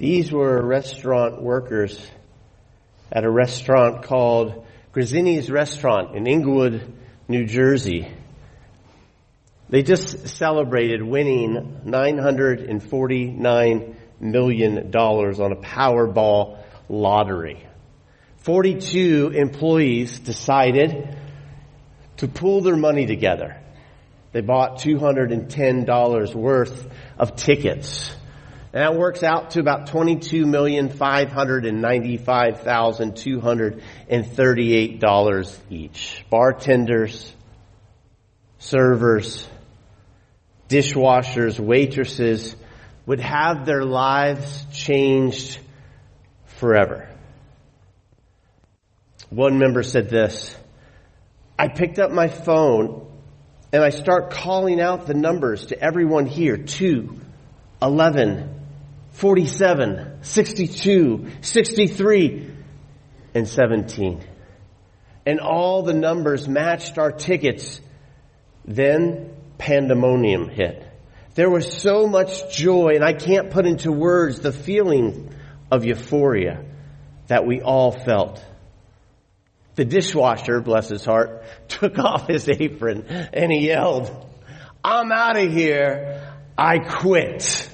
These were restaurant workers at a restaurant called Grazzini's Restaurant in Englewood, New Jersey. They just celebrated winning $949 million on a Powerball lottery. 42 employees decided to pool their money together. They bought $210 worth of tickets. And that works out to about $22,595,238 each. Bartenders, servers, dishwashers, waitresses would have their lives changed forever. One member said this, "I picked up my phone and I start calling out the numbers to everyone here. 2, 11, 47, 62, 63, and 17. And all the numbers matched our tickets. Then pandemonium hit. There was so much joy, and I can't put into words the feeling of euphoria that we all felt. The dishwasher, bless his heart, took off his apron and he yelled, 'I'm out of here. I quit.'"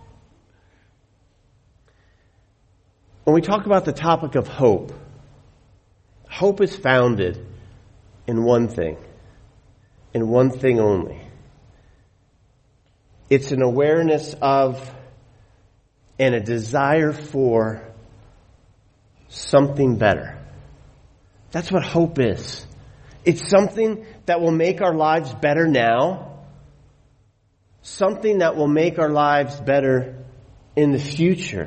When we talk about the topic of hope, hope is founded in one thing, in one thing only. It's an awareness of and a desire for something better. That's what hope is. It's something that will make our lives better now, something that will make our lives better in the future.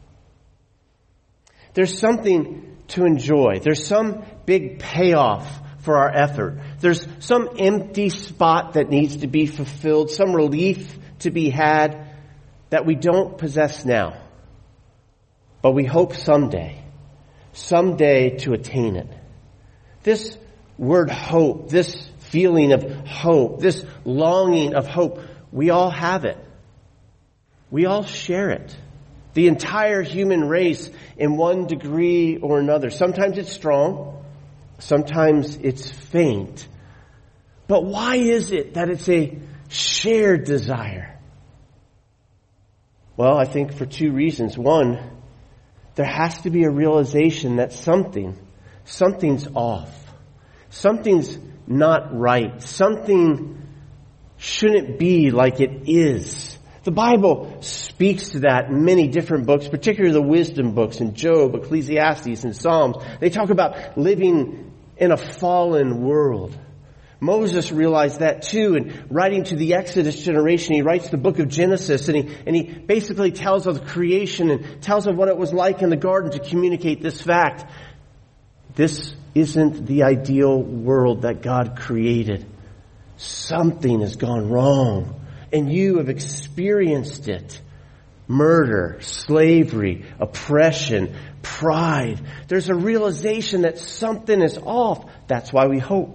There's something to enjoy. There's some big payoff for our effort. There's some empty spot that needs to be fulfilled, some relief to be had that we don't possess now. But we hope someday to attain it. This word hope, this feeling of hope, this longing of hope, we all have it. We all share it. The entire human race in one degree or another. Sometimes it's strong. Sometimes it's faint. But why is it that it's a shared desire? Well, I think for two reasons. One, there has to be a realization that something's off. Something's not right. Something shouldn't be like it is. The Bible speaks to that in many different books, particularly the wisdom books in Job, Ecclesiastes, and Psalms. They talk about living in a fallen world. Moses realized that too, and writing to the Exodus generation, he writes the book of Genesis, and he basically tells of creation and tells of what it was like in the garden to communicate this fact. This isn't the ideal world that God created. Something has gone wrong. And you have experienced it. Murder, slavery, oppression, pride. There's a realization that something is off. That's why we hope.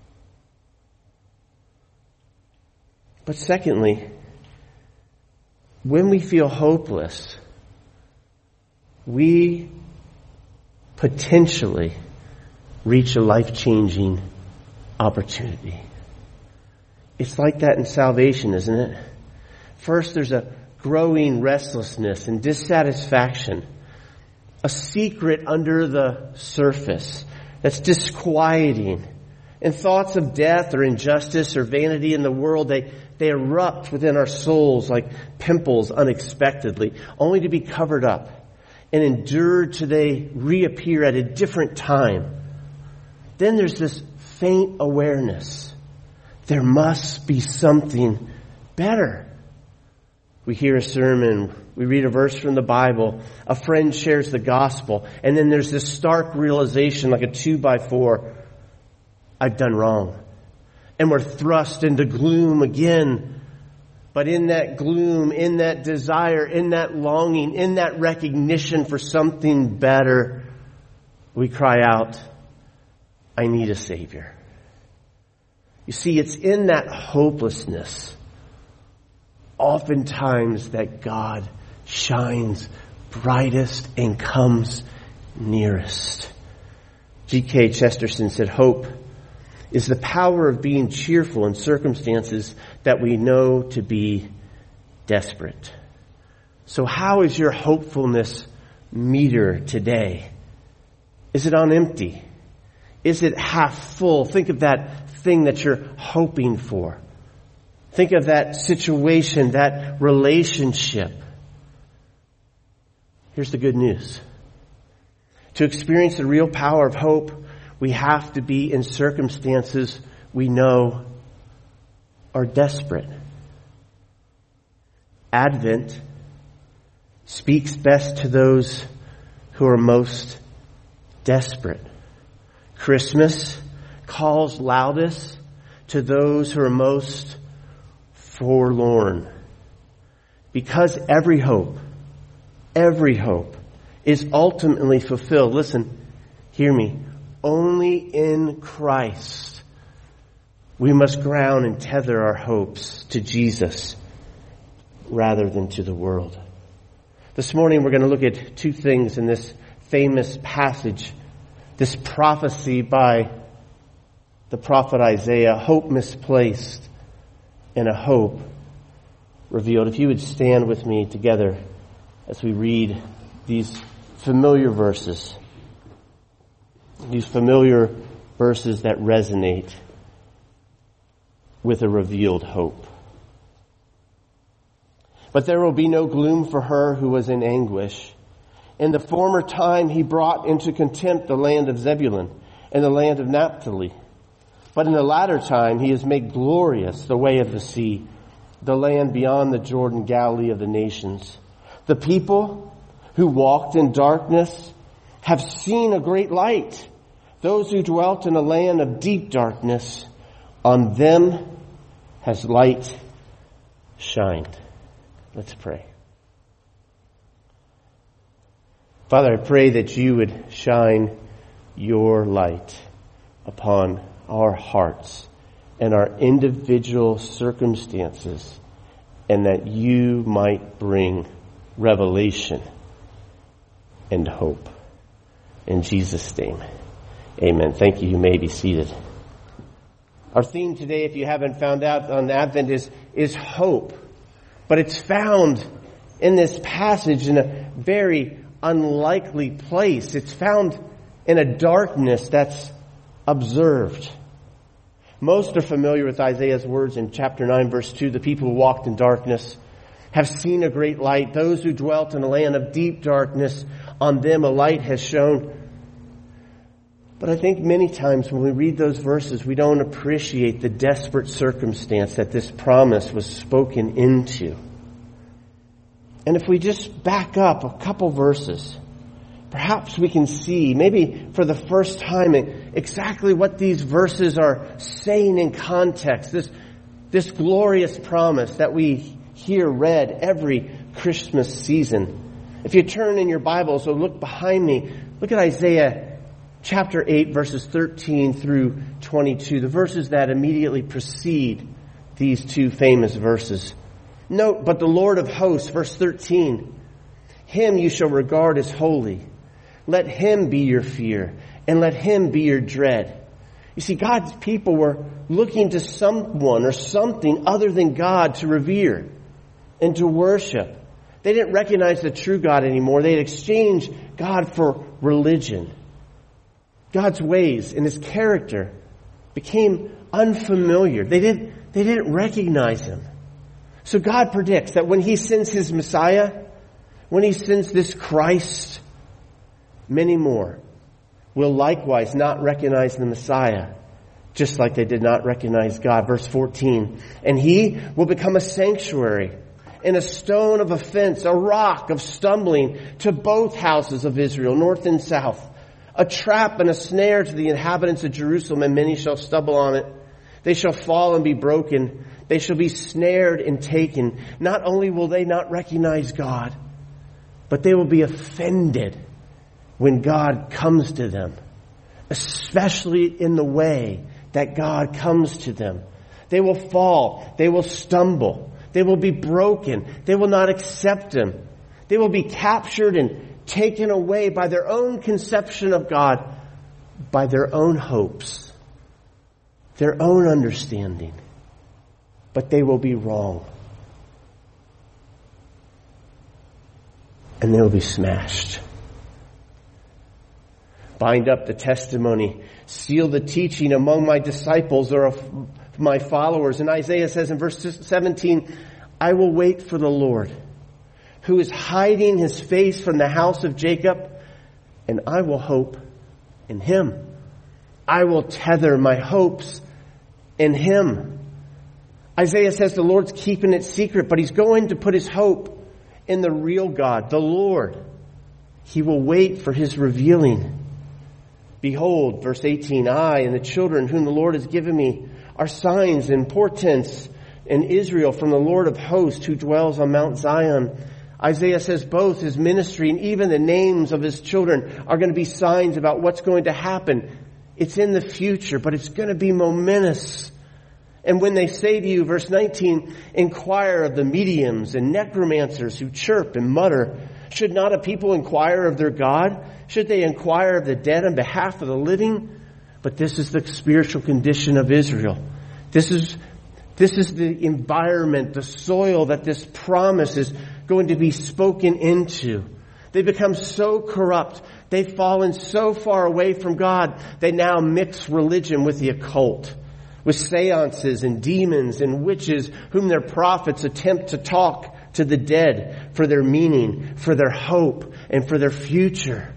But secondly, when we feel hopeless, we potentially reach a life-changing opportunity. It's like that in salvation, isn't it? First, there's a growing restlessness and dissatisfaction. A secret under the surface that's disquieting. And thoughts of death or injustice or vanity in the world, they erupt within our souls like pimples unexpectedly, only to be covered up and endured till they reappear at a different time. Then there's this faint awareness. There must be something better. We hear a sermon, we read a verse from the Bible, a friend shares the gospel, and then there's this stark realization like a 2x4, I've done wrong. And we're thrust into gloom again. But in that gloom, in that desire, in that longing, in that recognition for something better, we cry out, I need a Savior. You see, it's in that hopelessness, oftentimes, that God shines brightest and comes nearest. G.K. Chesterton said, hope is the power of being cheerful in circumstances that we know to be desperate. So how is your hopefulness meter today? Is it on empty? Is it half full? Think of that thing that you're hoping for. Think of that situation, that relationship. Here's the good news. To experience the real power of hope, we have to be in circumstances we know are desperate. Advent speaks best to those who are most desperate. Christmas calls loudest to those who are most forlorn. Because every hope is ultimately fulfilled. Listen, hear me. Only in Christ we must ground and tether our hopes to Jesus rather than to the world. This morning we're going to look at two things in this famous passage, this prophecy by the prophet Isaiah, hope misplaced and a hope revealed. If you would stand with me together as we read these familiar verses. These familiar verses that resonate with a revealed hope. But there will be no gloom for her who was in anguish. In the former time he brought into contempt the land of Zebulun and the land of Naphtali. But in the latter time he has made glorious the way of the sea, the land beyond the Jordan, Galilee of the nations. The people who walked in darkness have seen a great light. Those who dwelt in a land of deep darkness, on them has light shined. Let's pray. Father, I pray that you would shine your light upon our hearts and our individual circumstances, and that you might bring revelation and hope. In Jesus' name, amen. Thank you. You may be seated. Our theme today, if you haven't found out on Advent, is hope. But it's found in this passage in a very unlikely place. It's found in a darkness that's observed. Most are familiar with Isaiah's words in chapter 9, verse 2. The people who walked in darkness have seen a great light. Those who dwelt in a land of deep darkness, on them a light has shone. But I think many times when we read those verses, we don't appreciate the desperate circumstance that this promise was spoken into. And if we just back up a couple verses, perhaps we can see, maybe for the first time, exactly what these verses are saying in context. This glorious promise that we hear read every Christmas season. If you turn in your Bibles or look behind me, look at Isaiah chapter 8, verses 13 through 22, the verses that immediately precede these two famous verses. Note, but the Lord of hosts, verse 13, him you shall regard as holy. Let him be your fear, and let him be your dread. You see, God's people were looking to someone or something other than God to revere and to worship. They didn't recognize the true God anymore. They had exchanged God for religion. God's ways and his character became unfamiliar. They didn't recognize him. So God predicts that when he sends his Messiah, when he sends this Christ, many more will likewise not recognize the Messiah, just like they did not recognize God. Verse 14, and he will become a sanctuary and a stone of offense, a rock of stumbling to both houses of Israel, north and south, a trap and a snare to the inhabitants of Jerusalem, and many shall stumble on it. They shall fall and be broken. They shall be snared and taken. Not only will they not recognize God, but they will be offended when God comes to them, especially in the way that God comes to them. They will fall. They will stumble. They will be broken. They will not accept him. They will be captured and taken away by their own conception of God, by their own hopes, their own understanding. But they will be wrong. And they will be smashed. Bind up the testimony. Seal the teaching among my disciples or my followers. And Isaiah says in verse 17, I will wait for the Lord, who is hiding his face from the house of Jacob, and I will hope in him. I will tether my hopes in him. Isaiah says the Lord's keeping it secret, but he's going to put his hope in the real God, the Lord. He will wait for his revealing. Behold, verse 18, I and the children whom the Lord has given me are signs and portents in Israel from the Lord of hosts who dwells on Mount Zion. Isaiah says both his ministry and even the names of his children are going to be signs about what's going to happen. It's in the future, but it's going to be momentous. And when they say to you, verse 19, inquire of the mediums and necromancers who chirp and mutter, should not a people inquire of their God? Should they inquire of the dead on behalf of the living? But this is the spiritual condition of Israel. This is the environment, the soil that this promise is going to be spoken into. They become so corrupt. They've fallen so far away from God. They now mix religion with the occult, with seances and demons and witches whom their prophets attempt to talk to the dead for their meaning, for their hope, and for their future.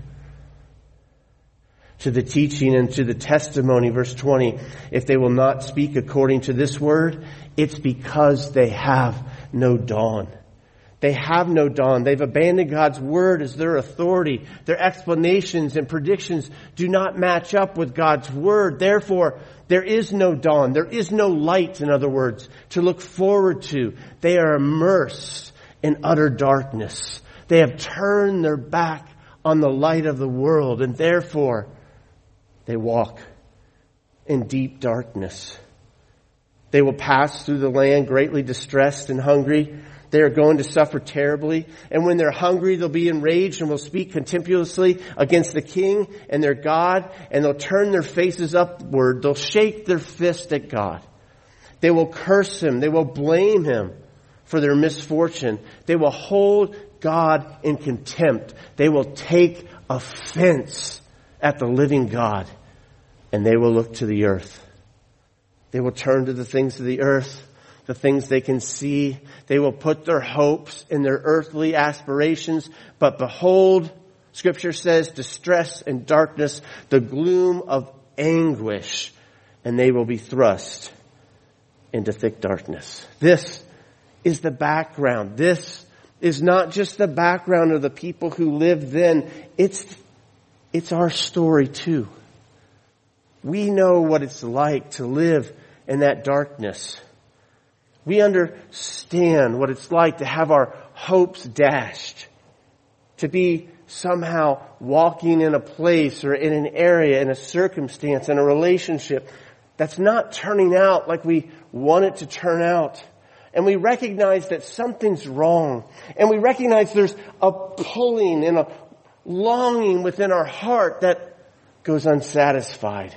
To the teaching and to the testimony, verse 20, if they will not speak according to this word, it's because they have no dawn. They have no dawn. They've abandoned God's word as their authority. Their explanations and predictions do not match up with God's word. Therefore, there is no dawn. There is no light, in other words, to look forward to. They are immersed in utter darkness. They have turned their back on the light of the world, and therefore they walk in deep darkness. They will pass through the land greatly distressed and hungry. They are going to suffer terribly. And when they're hungry, they'll be enraged and will speak contemptuously against the king and their God. And they'll turn their faces upward. They'll shake their fist at God. They will curse him. They will blame him for their misfortune. They will hold God in contempt. They will take offense at the living God. And they will look to the earth. They will turn to the things of the earth, the things they can see. They will put their hopes in their earthly aspirations. But behold, Scripture says, distress and darkness, the gloom of anguish, and they will be thrust into thick darkness. This is the background. This is not just the background of the people who lived then. It's our story too. We know what it's like to live in that darkness. We understand what it's like to have our hopes dashed, to be somehow walking in a place or in an area, in a circumstance, in a relationship that's not turning out like we want it to turn out. And we recognize that something's wrong. And we recognize there's a pulling and a longing within our heart that goes unsatisfied.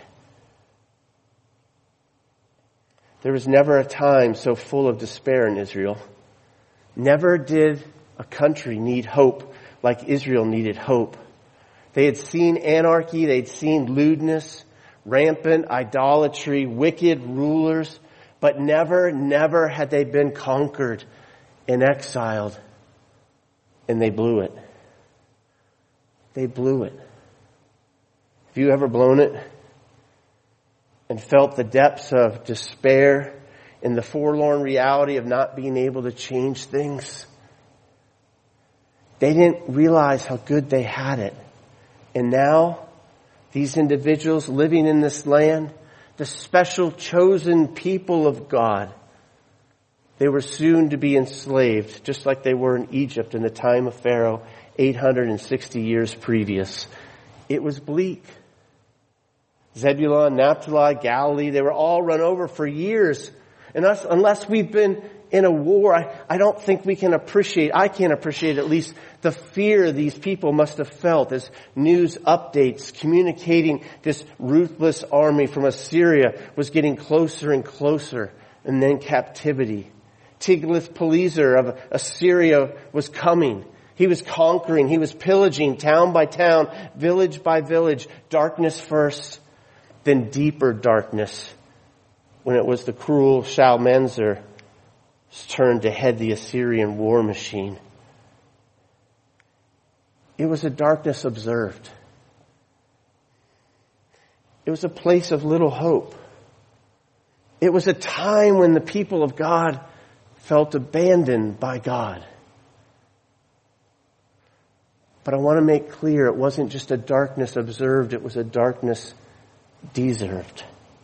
There was never a time so full of despair in Israel. Never did a country need hope like Israel needed hope. They had seen anarchy, they'd seen lewdness, rampant idolatry, wicked rulers, but never had they been conquered and exiled. And they blew it. They blew it. Have you ever blown it? And felt the depths of despair and the forlorn reality of not being able to change things? They didn't realize how good they had it. And now, these individuals living in this land, the special chosen people of God, they were soon to be enslaved, just like they were in Egypt in the time of Pharaoh, 860 years previous. It was bleak. Zebulun, Naphtali, Galilee, they were all run over for years. And unless we've been in a war, I don't think I can't appreciate at least the fear these people must have felt as news updates communicating this ruthless army from Assyria was getting closer and closer, and then captivity. Tiglath-Pileser of Assyria was coming. He was conquering. He was pillaging town by town, village by village, darkness first, then deeper darkness when it was the cruel Shalmaneser turned to head the Assyrian war machine. It was a darkness observed. It was a place of little hope. It was a time when the people of God felt abandoned by God. But I want to make clear, it wasn't just a darkness observed, it was a darkness deserved.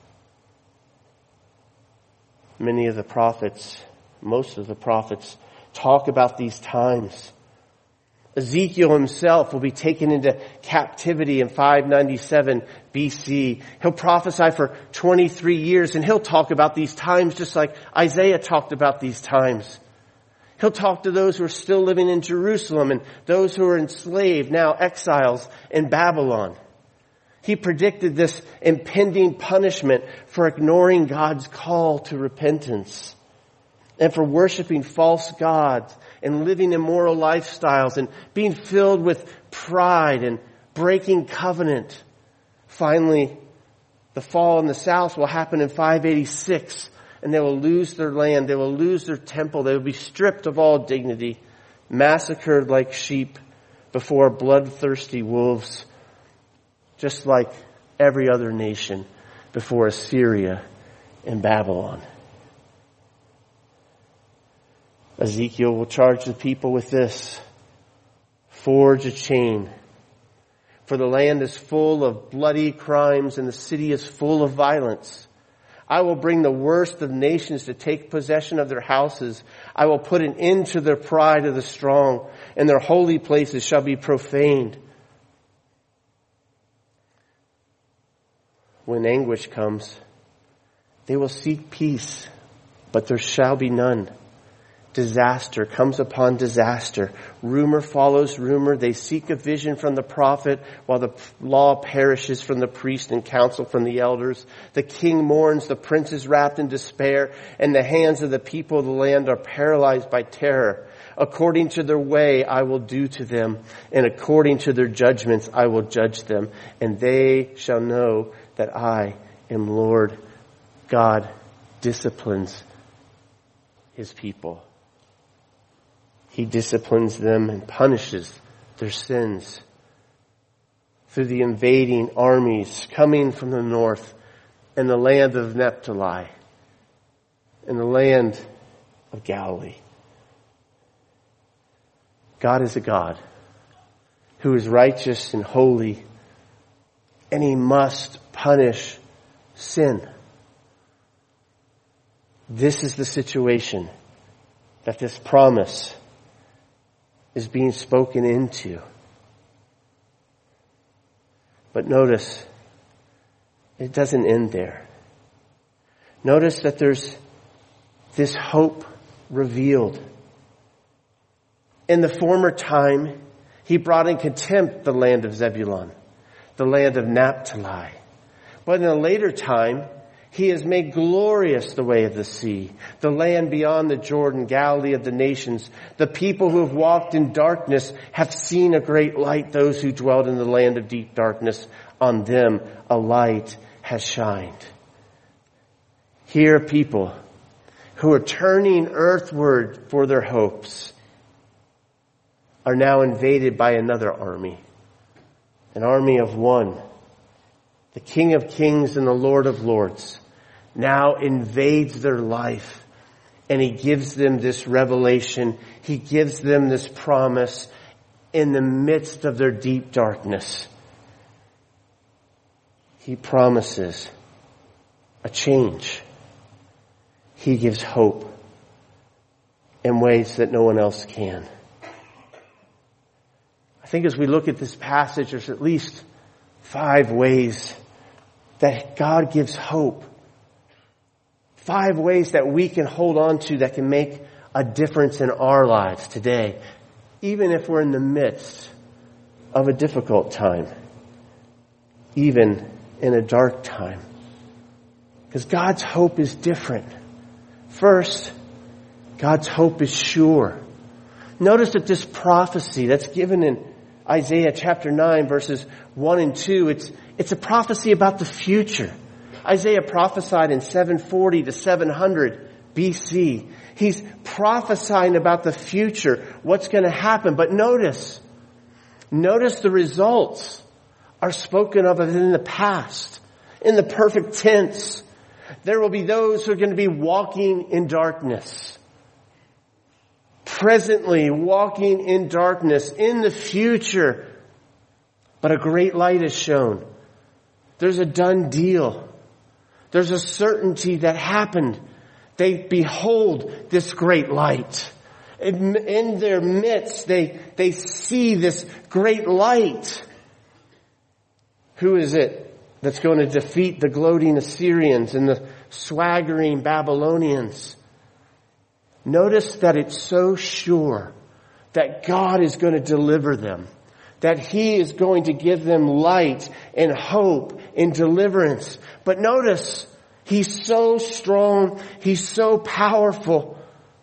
Most of the prophets talk about these times. Ezekiel himself will be taken into captivity in 597 BC. He'll prophesy for 23 years, and he'll talk about these times just like Isaiah talked about these times. He'll talk to those who are still living in Jerusalem and those who are enslaved, now exiles in Babylon. He predicted this impending punishment for ignoring God's call to repentance and for worshiping false gods and living immoral lifestyles and being filled with pride and breaking covenant. Finally, the fall in the south will happen in 586, and they will lose their land. They will lose their temple. They will be stripped of all dignity, massacred like sheep before bloodthirsty wolves, just like every other nation before Assyria and Babylon. Ezekiel will charge the people with this: forge a chain, for the land is full of bloody crimes and the city is full of violence. I will bring the worst of nations to take possession of their houses. I will put an end to their pride of the strong, and their holy places shall be profaned. When anguish comes, they will seek peace, but there shall be none. Disaster comes upon disaster. Rumor follows rumor. They seek a vision from the prophet while the law perishes from the priest and counsel from the elders. The king mourns, the prince is wrapped in despair, and the hands of the people of the land are paralyzed by terror. According to their way I will do to them, and according to their judgments I will judge them, and they shall know that I am Lord. God disciplines his people. He disciplines them and punishes their sins through the invading armies coming from the north and the land of Naphtali and the land of Galilee. God is a God who is righteous and holy, and he must punish sin. This is the situation that this promise is being spoken into. But notice, it doesn't end there. Notice that there's this hope revealed. In the former time, he brought in contempt the land of Zebulun, the land of Naphtali. But in a later time, he has made glorious the way of the sea, the land beyond the Jordan, Galilee of the nations. The people who have walked in darkness have seen a great light. Those who dwelled in the land of deep darkness, on them a light has shined. Here are people who are turning earthward for their hopes are now invaded by another army, an army of one. The King of Kings and the Lord of Lords now invades their life, and he gives them this revelation. He gives them this promise in the midst of their deep darkness. He promises a change. He gives hope in ways that no one else can. I think as we look at this passage, there's at least 5 ways that God gives hope 5 ways that we can hold on to that can make a difference in our lives today, even if we're in the midst of a difficult time, even in a dark time. Because God's hope is different. First, God's hope is sure. Notice that this prophecy that's given in Isaiah chapter 9 verses 1 and 2, it's a prophecy about the future. Isaiah prophesied in 740 to 700 BC. He's prophesying about the future, what's going to happen. But notice the results are spoken of in the past, in the perfect tense. There will be those who are going to be walking in darkness. Presently walking in darkness. In the future, but a great light is shown. There's a done deal. There's a certainty that happened. They behold this great light. In their midst, they see this great light. Who is it that's going to defeat the gloating Assyrians and the swaggering Babylonians? Notice that it's so sure that God is going to deliver them, that He is going to give them light and hope and deliverance. But notice, He's so strong, He's so powerful,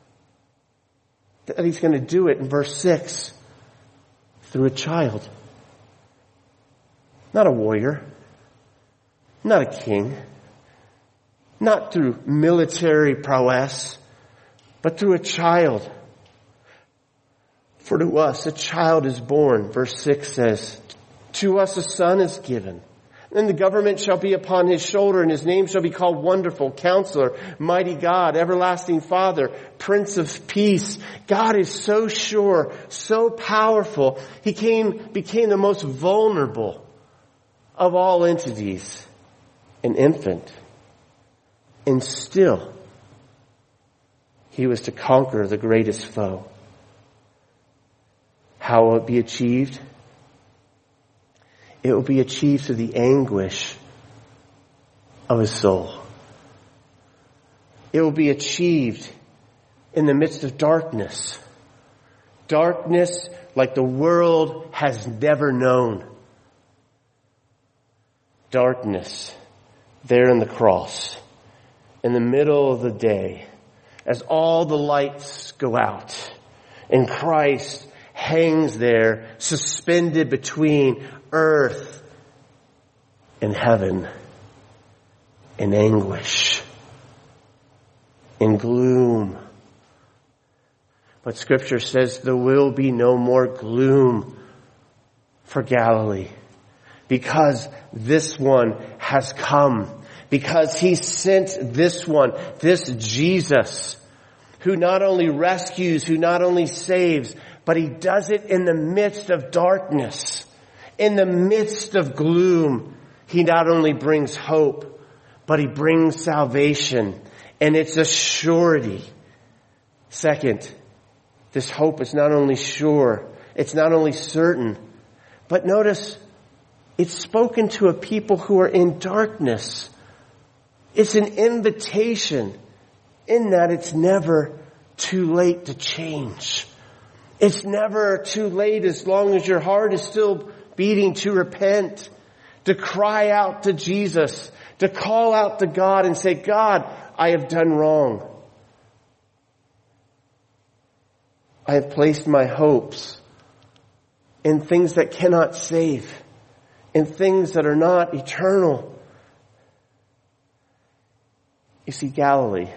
that He's going to do it in verse 6 through a child. Not a warrior, not a king, not through military prowess, but through a child. For to us a child is born, verse 6 says, to us a son is given. And the government shall be upon his shoulder, and his name shall be called Wonderful, Counselor, Mighty God, Everlasting Father, Prince of Peace. God is so sure, so powerful. He became the most vulnerable of all entities, an infant. And still, He was to conquer the greatest foe. How will it be achieved? It will be achieved through the anguish of His soul. It will be achieved in the midst of darkness. Darkness like the world has never known. Darkness there in the cross, in the middle of the day, as all the lights go out and Christ hangs there suspended between earth and heaven in anguish, in gloom. But Scripture says there will be no more gloom for Galilee, because this one has come, because He sent this one, this Jesus, who not only rescues, who not only saves, but He does it in the midst of darkness, in the midst of gloom. He not only brings hope, but He brings salvation, and it's a surety. Second, this hope is not only sure, it's not only certain, but notice, it's spoken to a people who are in darkness. It's an invitation in that it's never too late to change. It's never too late as long as your heart is still beating to repent, to cry out to Jesus, to call out to God and say, God, I have done wrong. I have placed my hopes in things that cannot save, in things that are not eternal. You see, Galilee,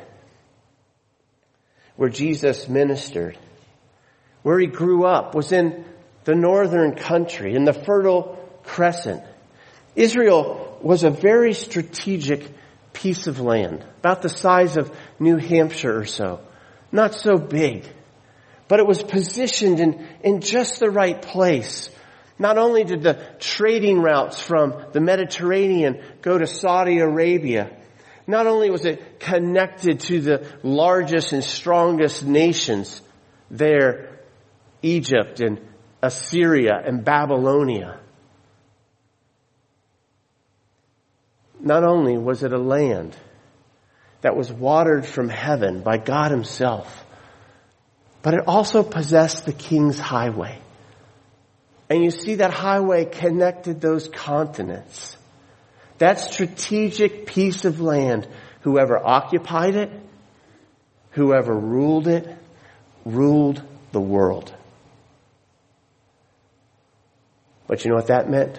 where Jesus ministered, where He grew up, was in the northern country, in the Fertile Crescent. Israel was a very strategic piece of land, about the size of New Hampshire or so. Not so big, but it was positioned in just the right place. Not only did the trading routes from the Mediterranean go to Saudi Arabia, not only was it connected to the largest and strongest nations there, Egypt and Assyria and Babylonia. Not only was it a land that was watered from heaven by God himself. But it also possessed the king's highway. And you see that highway connected those continents. That strategic piece of land, whoever occupied it, whoever ruled it, ruled the world. But you know what that meant?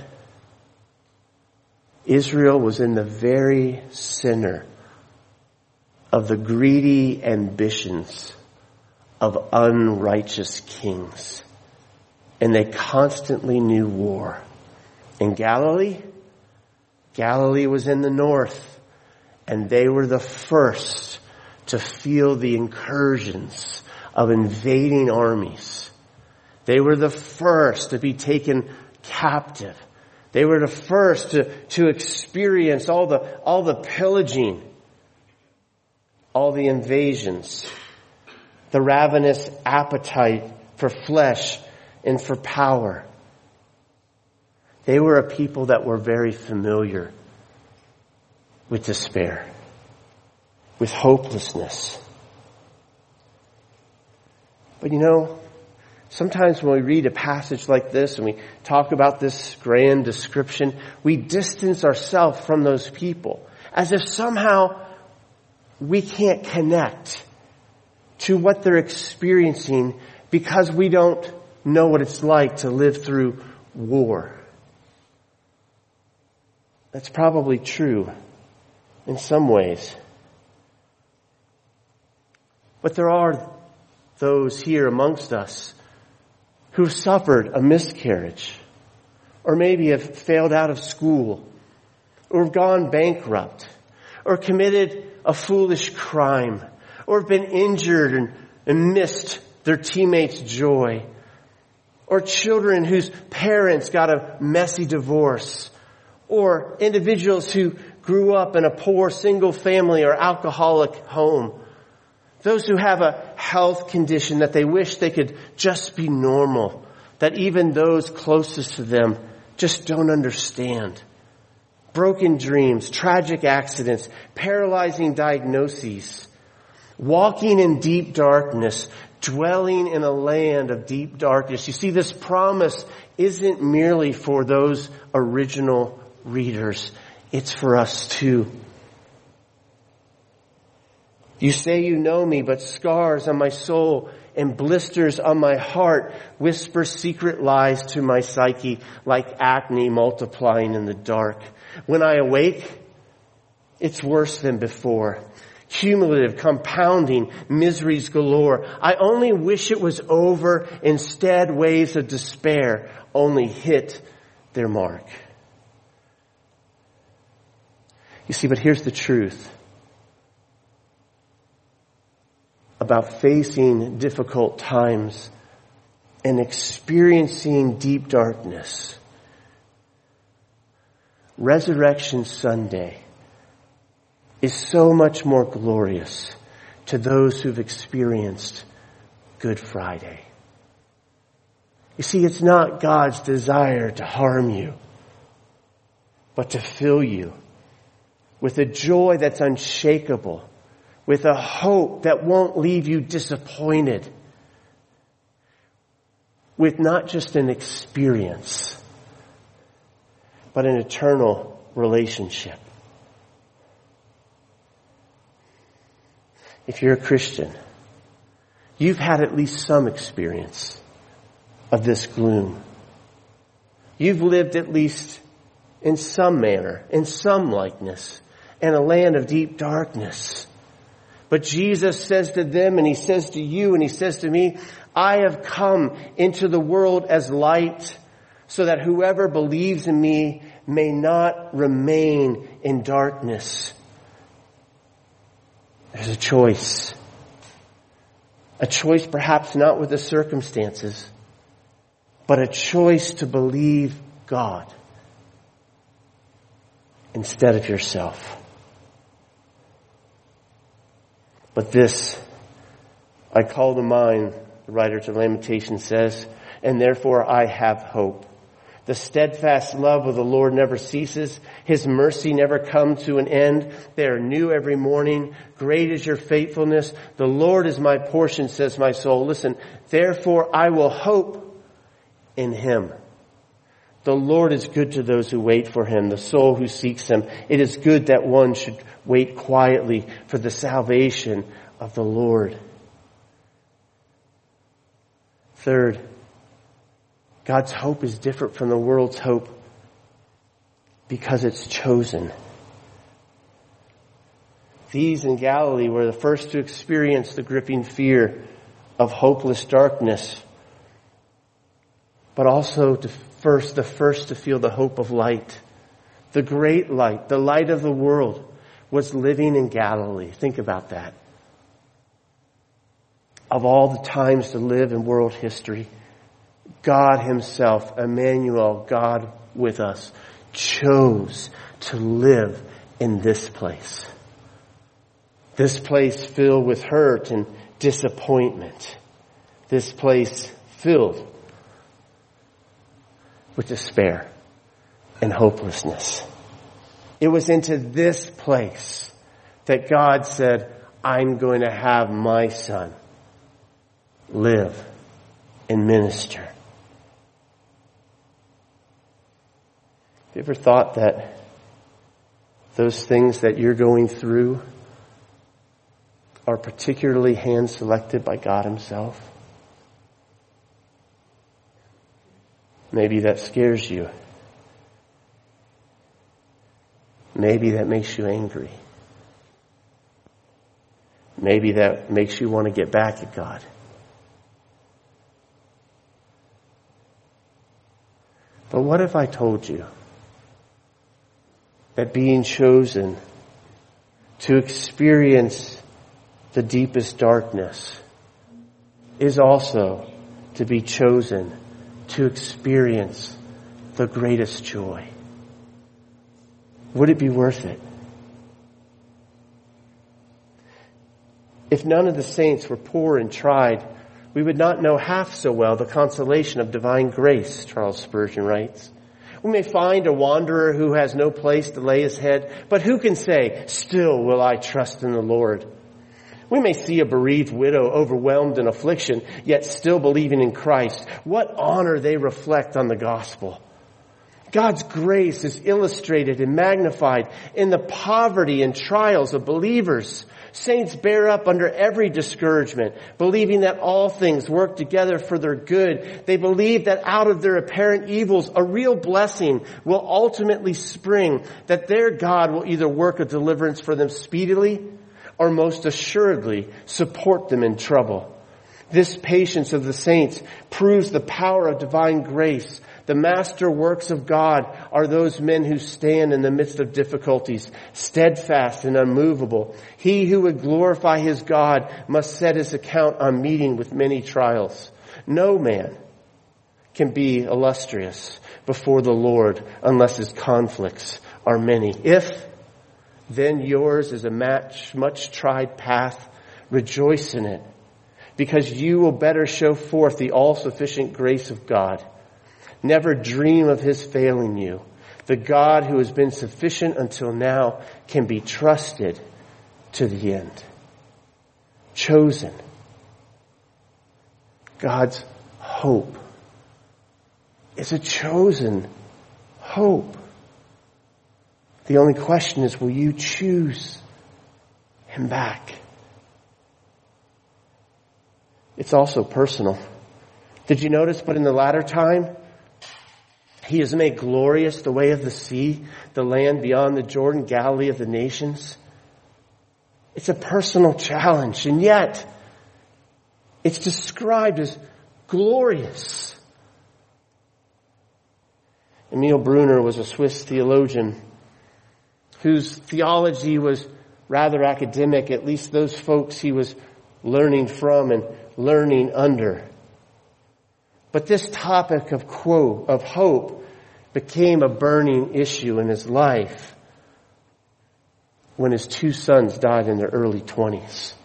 Israel was in the very center of the greedy ambitions of unrighteous kings. And they constantly knew war. In Galilee was in the north, and they were the first to feel the incursions of invading armies. They were the first to be taken captive. They were the first to experience all the pillaging, all the invasions, the ravenous appetite for flesh and for power. They were a people that were very familiar with despair, with hopelessness. But you know, sometimes when we read a passage like this and we talk about this grand description, we distance ourselves from those people as if somehow we can't connect to what they're experiencing because we don't know what it's like to live through war. That's probably true in some ways. But there are those here amongst us who've suffered a miscarriage, or maybe have failed out of school, or have gone bankrupt, or committed a foolish crime, or have been injured and missed their teammates' joy, or children whose parents got a messy divorce, or individuals who grew up in a poor single family or alcoholic home. Those who have a health condition that they wish they could just be normal, that even those closest to them just don't understand. Broken dreams, tragic accidents, paralyzing diagnoses, walking in deep darkness, dwelling in a land of deep darkness. You see, this promise isn't merely for those original readers. It's for us too. You say you know me, but scars on my soul and blisters on my heart whisper secret lies to my psyche like acne multiplying in the dark. When I awake, it's worse than before. Cumulative, compounding miseries galore. I only wish it was over. Instead, waves of despair only hit their mark. You see, but here's the truth about facing difficult times and experiencing deep darkness. Resurrection Sunday is so much more glorious to those who've experienced Good Friday. You see, it's not God's desire to harm you, but to fill you with a joy that's unshakable, with a hope that won't leave you disappointed, with not just an experience, but an eternal relationship. If you're a Christian, you've had at least some experience of this gloom. You've lived at least in some manner, in some likeness, in a land of deep darkness. But Jesus says to them, and he says to you, and he says to me, I have come into the world as light, so that whoever believes in me may not remain in darkness. There's a choice. A choice perhaps not with the circumstances, but a choice to believe God instead of yourself. But this I call to mind, the writer to Lamentations says, and therefore I have hope. The steadfast love of the Lord never ceases. His mercy never comes to an end. They are new every morning. Great is your faithfulness. The Lord is my portion, says my soul. Listen, therefore I will hope in him. The Lord is good to those who wait for him, the soul who seeks him. It is good that one should wait quietly for the salvation of the Lord. Third, God's hope is different from the world's hope because it's chosen. These in Galilee were the first to experience the gripping fear of hopeless darkness, but also the first to feel the hope of light. The great light, the light of the world, was living in Galilee. Think about that. Of all the times to live in world history, God himself, Emmanuel, God with us, chose to live in this place. This place filled with hurt and disappointment. This place filled with despair and hopelessness. It was into this place that God said, I'm going to have my son live and minister. Have you ever thought that those things that you're going through are particularly hand-selected by God himself? Maybe that scares you. Maybe that makes you angry. Maybe that makes you want to get back at God. But what if I told you that being chosen to experience the deepest darkness is also to be chosen to experience the greatest joy? Would it be worth it? If none of the saints were poor and tried, we would not know half so well the consolation of divine grace, Charles Spurgeon writes. We may find a wanderer who has no place to lay his head, but who can say, still will I trust in the Lord? We may see a bereaved widow overwhelmed in affliction, yet still believing in Christ. What honor they reflect on the gospel. God's grace is illustrated and magnified in the poverty and trials of believers. Saints bear up under every discouragement, believing that all things work together for their good. They believe that out of their apparent evils, a real blessing will ultimately spring, that their God will either work a deliverance for them speedily or most assuredly support them in trouble. This patience of the saints proves the power of divine grace. The master works of God are those men who stand in the midst of difficulties, steadfast and unmovable. He who would glorify his God must set his account on meeting with many trials. No man can be illustrious before the Lord unless his conflicts are many. If then yours is a much tried path, rejoice in it, because you will better show forth the all-sufficient grace of God. Never dream of his failing you. The God who has been sufficient until now can be trusted to the end. Chosen. God's hope is a chosen hope. The only question is, will you choose him back? It's also personal. Did you notice, but in the latter time, he has made glorious the way of the sea, the land beyond the Jordan, Galilee of the nations. It's a personal challenge, and yet it's described as glorious. Emil Brunner was a Swiss theologian whose theology was rather academic, at least those folks he was learning from and learning under. But this topic of hope became a burning issue in his life when his two sons died in their early 20s.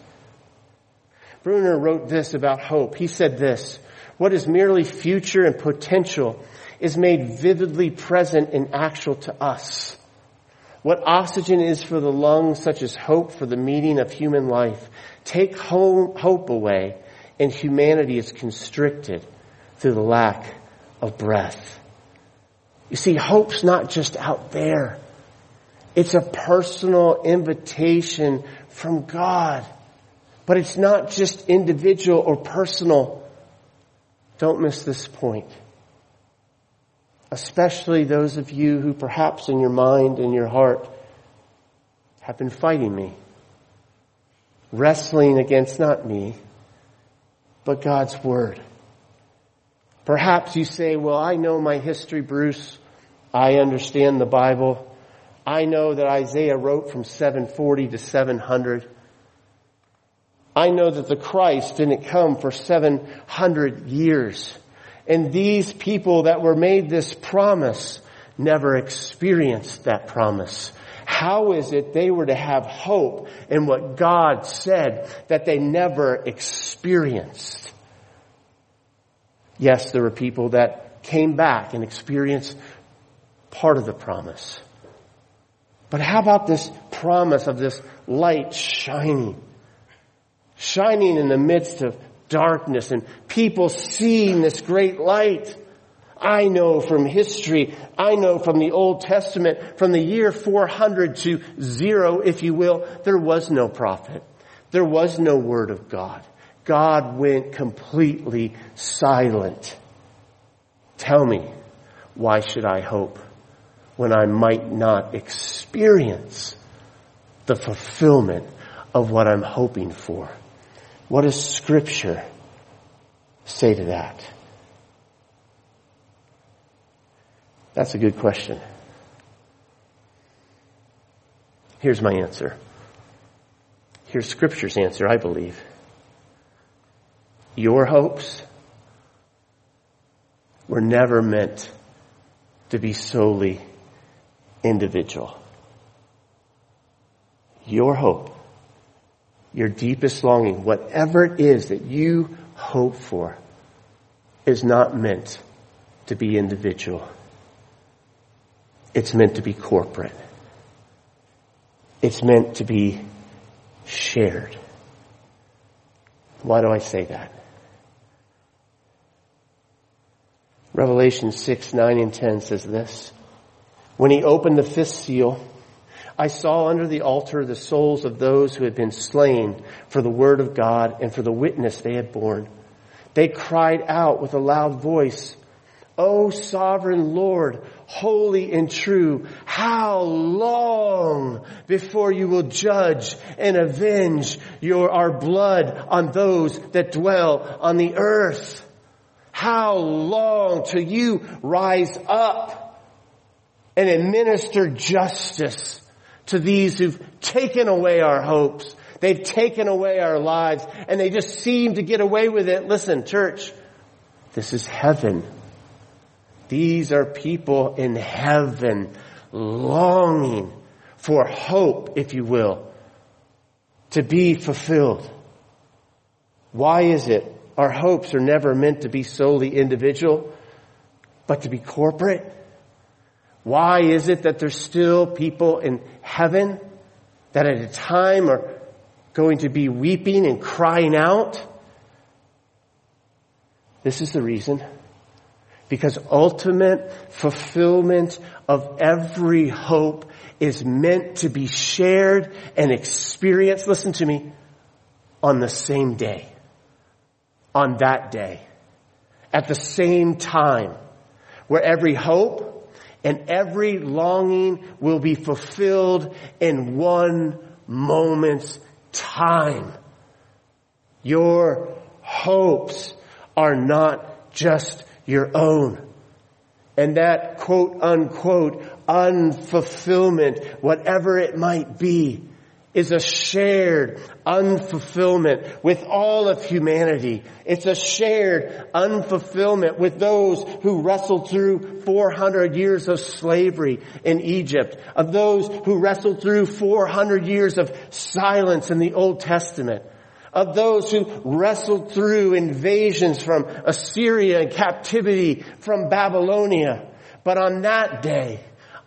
Brunner wrote this about hope. He said this: what is merely future and potential is made vividly present and actual to us. What oxygen is for the lungs, such as hope for the meaning of human life. Take hope away, and humanity is constricted through the lack of breath. You see, hope's not just out there. It's a personal invitation from God. But it's not just individual or personal. Don't miss this point. Especially those of you who perhaps in your mind and your heart have been fighting me. Wrestling against not me, but God's Word. Perhaps you say, well, I know my history, Bruce. I understand the Bible. I know that Isaiah wrote from 740 to 700. I know that the Christ didn't come for 700 years. And these people that were made this promise never experienced that promise. How is it they were to have hope in what God said that they never experienced? Yes, there were people that came back and experienced part of the promise. But how about this promise of this light shining in the midst of darkness and people seeing this great light? I know from history, I know from the Old Testament, from the year 400 to 0, if you will, there was no prophet. There was no word of God. God went completely silent. Tell me, why should I hope when I might not experience the fulfillment of what I'm hoping for? What does Scripture say to that? That's a good question. Here's my answer. Here's Scripture's answer, I believe. Your hopes were never meant to be solely individual. Your hope, your deepest longing, whatever it is that you hope for, is not meant to be individual. It's meant to be corporate. It's meant to be shared. Why do I say that? Revelation 6, 9, and 10 says this. When he opened the fifth seal, I saw under the altar the souls of those who had been slain for the word of God and for the witness they had borne. They cried out with a loud voice, O sovereign Lord, holy and true, how long before you will judge and avenge our blood on those that dwell on the earth? How long till you rise up and administer justice to these who've taken away our hopes? They've taken away our lives and they just seem to get away with it. Listen, church, this is heaven. These are people in heaven longing for hope, if you will, to be fulfilled. Why is it our hopes are never meant to be solely individual, but to be corporate? Why is it that there's still people in heaven that at a time are going to be weeping and crying out? This is the reason. Because ultimate fulfillment of every hope is meant to be shared and experienced, listen to me, on the same day. On that day. At the same time. Where every hope and every longing will be fulfilled in one moment's time. Your hopes are not just your own. And that quote unquote unfulfillment, whatever it might be, is a shared unfulfillment with all of humanity. It's a shared unfulfillment with those who wrestled through 400 years of slavery in Egypt, of those who wrestled through 400 years of silence in the Old Testament, of those who wrestled through invasions from Assyria and captivity from Babylonia. But on that day,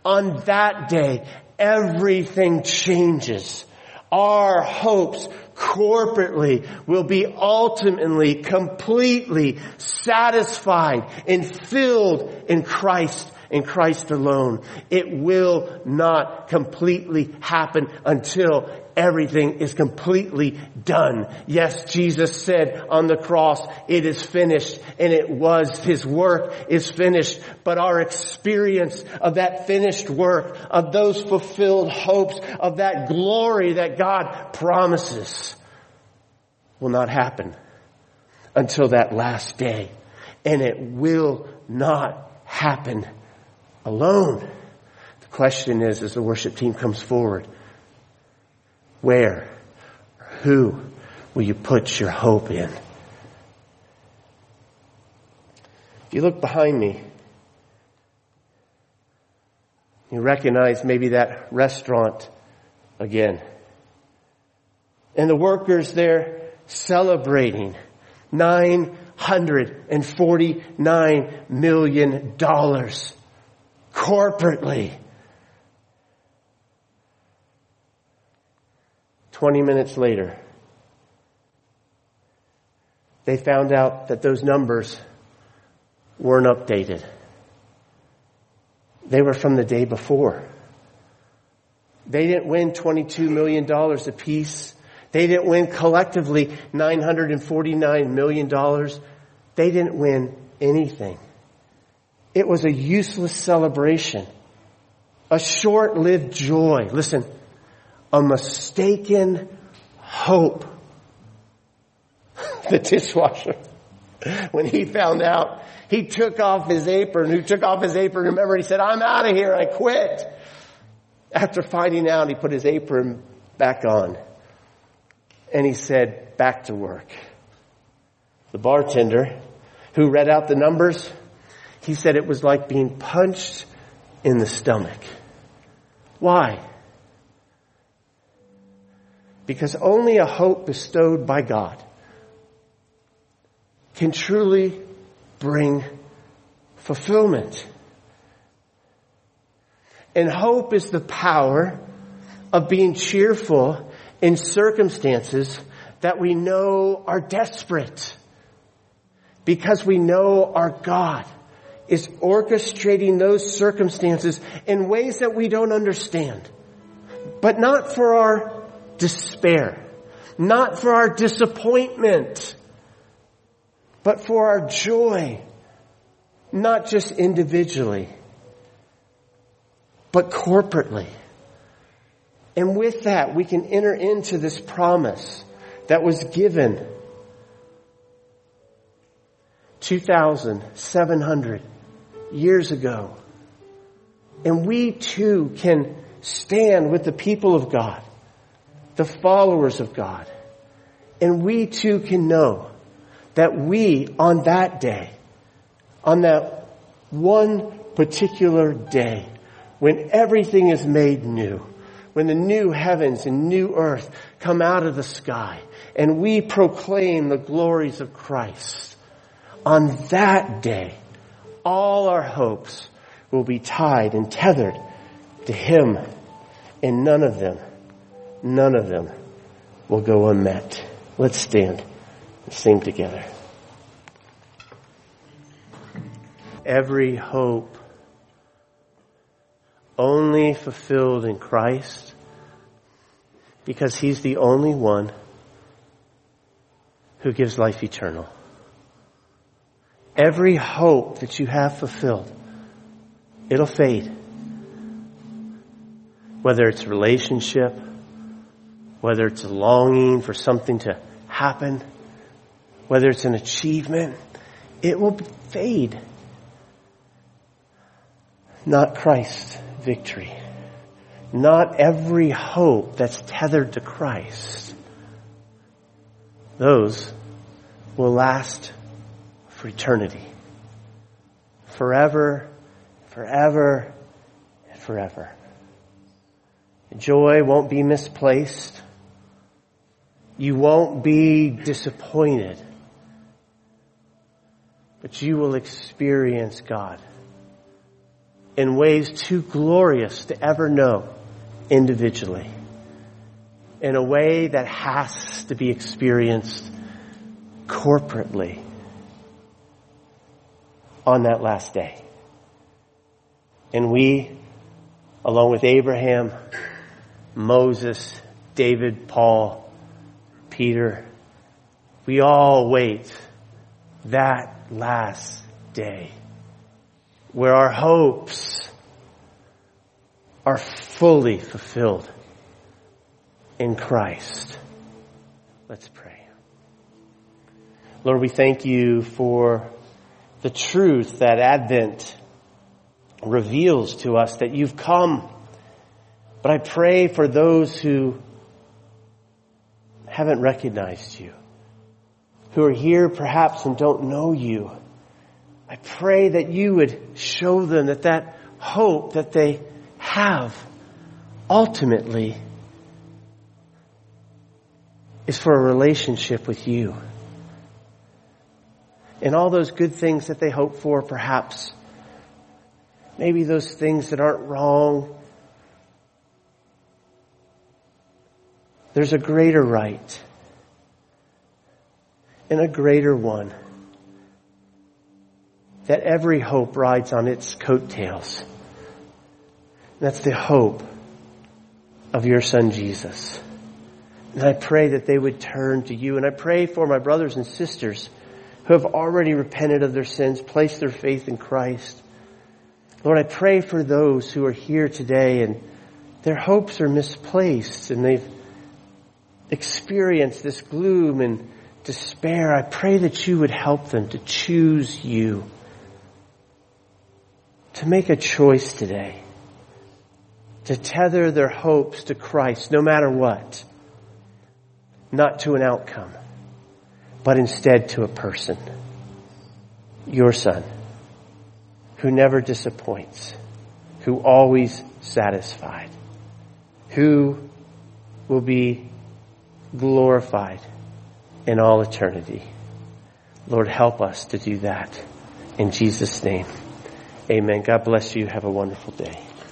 everything changes. Our hopes corporately will be ultimately, completely satisfied and filled in Christ alone. It will not completely happen until everything is completely done. Yes, Jesus said on the cross, it is finished, and it was. His work is finished. But our experience of that finished work, of those fulfilled hopes, of that glory that God promises, will not happen until that last day. And it will not happen alone. The question is, as the worship team comes forward, where, who will you put your hope in? If you look behind me, you recognize maybe that restaurant again. And the workers there celebrating $949 million corporately. 20 minutes later, they found out that those numbers weren't updated. They were from the day before. They didn't win $22 million apiece. They didn't win collectively $949 million. They didn't win anything. It was a useless celebration. A short-lived joy. Listen, a mistaken hope. The dishwasher, when he found out, he took off his apron. Remember, he said, "I'm out of here. I quit." After finding out, he put his apron back on. And he said, "Back to work." The bartender, who read out the numbers, he said it was like being punched in the stomach. Why? Because only a hope bestowed by God can truly bring fulfillment. And hope is the power of being cheerful in circumstances that we know are desperate. Because we know our God is orchestrating those circumstances in ways that we don't understand. But not for our despair, not for our disappointment, but for our joy, not just individually, but corporately. And with that, we can enter into this promise that was given 2,700 years ago. And we too can stand with the people of God, the followers of God. And we too can know that we, on that day, on that one particular day, when everything is made new, when the new heavens and new earth come out of the sky, and we proclaim the glories of Christ, on that day, all our hopes will be tied and tethered to Him, and none of them will go unmet. Let's stand and sing together. Every hope only fulfilled in Christ, because He's the only one who gives life eternal. Every hope that you have fulfilled, it'll fade. Whether it's a relationship, whether it's a longing for something to happen, whether it's an achievement, it will fade. Not Christ's victory. Not every hope that's tethered to Christ. Those will last for eternity. Forever, forever, and forever. Joy won't be misplaced. You won't be disappointed, but you will experience God in ways too glorious to ever know individually, in a way that has to be experienced corporately on that last day. And we, along with Abraham, Moses, David, Paul, Peter, we all wait that last day where our hopes are fully fulfilled in Christ. Let's pray. Lord, we thank you for the truth that Advent reveals to us, that you've come. But I pray for those who haven't recognized you, who are here perhaps and don't know you. I pray that you would show them that hope that they have ultimately is for a relationship with you. And all those good things that they hope for, perhaps, maybe those things that aren't wrong, there's a greater right and a greater one that every hope rides on its coattails. And that's the hope of your Son, Jesus. And I pray that they would turn to you. And I pray for my brothers and sisters who have already repented of their sins, placed their faith in Christ. Lord, I pray for those who are here today and their hopes are misplaced and they've experienced this gloom and despair. I pray that you would help them to choose you, to make a choice today, to tether their hopes to Christ no matter what, not to an outcome, but instead to a person, your Son, who never disappoints, who always satisfied, who will be glorified in all eternity. Lord, help us to do that. In Jesus' name, amen. God bless you. Have a wonderful day.